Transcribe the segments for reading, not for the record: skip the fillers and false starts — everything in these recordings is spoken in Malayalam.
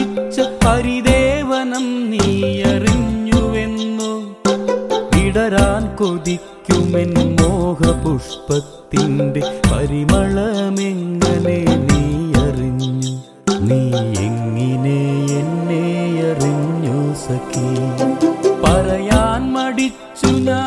പുഷ്പിച്ച പരിദേവനം നീ അറിഞ്ഞുവെന്നു. വിടരാൻ കൊതിക്കുമെൻ മോഹപുഷ്പത്തിൻ്റെ പരിമളമെങ്ങനെ നീ അറിഞ്ഞു? നീ എങ്ങനെ എന്നെ അറിഞ്ഞു സഖി? പറയാൻ മടിച്ചു ഞാൻ.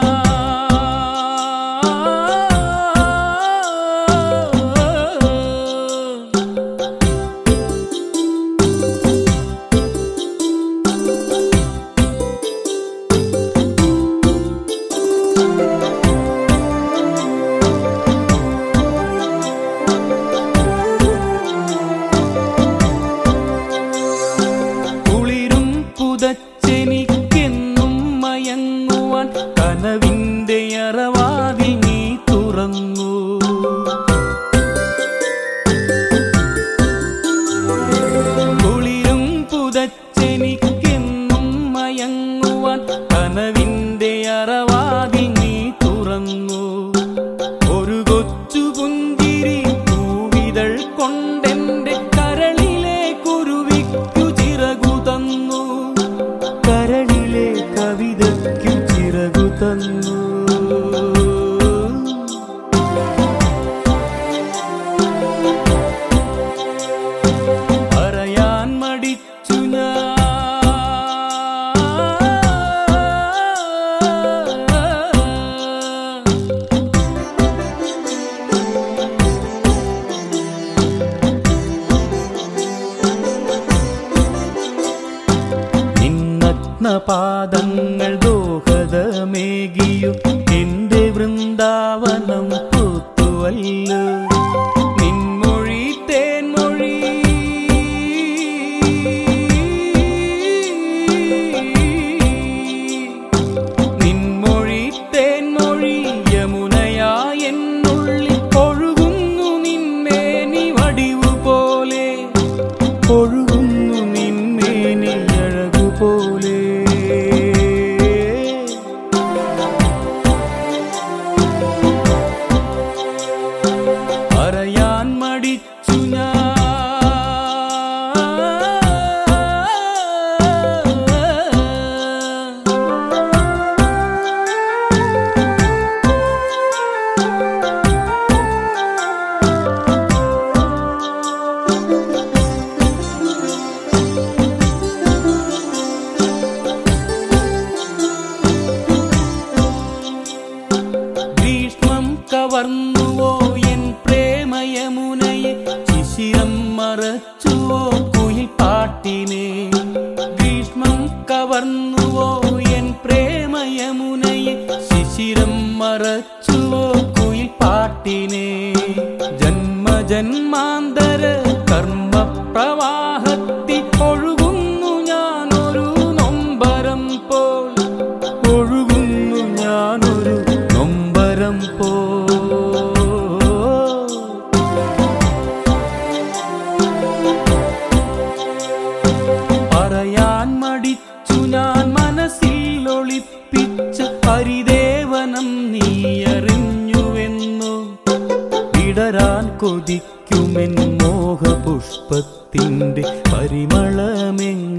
പുതച്ചെനിക്കെന്നും മയങ്ങുവാൻ കനവിൻ്റെ അറവാതിൽ നീ തുറന്നു. കുളിരും പുതച്ചെനിക്കെന്നും മയങ്ങുവാൻ കനവിൻ്റെ അറവാതിൽ നീ തുറന്നു. ഒരു കൊച്ചു പുഞ്ചിരി പൂവിതൾ കൊണ്ടെൻ്റെ കരളിലെ കുരുവിക്കു ചിറകു തന്നു. കരളിലെ കവിതയ്ക്കു ചിറകു തന്നു. പറയാൻ മടിച്ചു ഞാൻ. പാദങ്ങൾ ദോഹദമേകിയും എന്റെ വൃന്ദാവനം പൂത്തുവല്ലോ. നിൻമൊഴി തേൻമൊഴി നിൻമൊഴി തേൻമൊഴി യമുനയായി എന്നുള്ളിൽ ഒഴുകുന്നു. നിന്മേനി വടിവു പോലെ ഒഴുകുന്നു. നിന്മേനി അഴകുപോലെ. പറയാൻ മടിച്ചു ഞാൻ. ഗ്രീഷ്മം കവർന്നുവോ എൻ പ്രേമയമുനയെ? ശിശിരം മറച്ചുവോ കുയിൽ പാട്ടിനെ? ഗ്രീഷ്മം കവർന്നുവോ എൻ പ്രേമയമുനയെ? ശിശിരം മറച്ചുവോ കുയിൽ പാട്ടിനെ? ജന്മജന്മാന്തര കർമ്മപ്രവാഹത്തിൽ ഒഴുകുന്നു ഞാനൊരു നൊമ്പരം പോൽ. ഒഴുകുന്നു ഞാനൊരു നൊമ്പരം പോ. പറയാൻ മടിച്ചു ഞാൻ. മനസ്സിൽ ഒളിപ്പിച്ച പരിദേവനം നീ അറിഞ്ഞുവെന്നു. വിടരാൻ കൊതിക്കുമെൻ മോഹപുഷ്പത്തിൻ്റെ പരിമളമെങ്ങനെ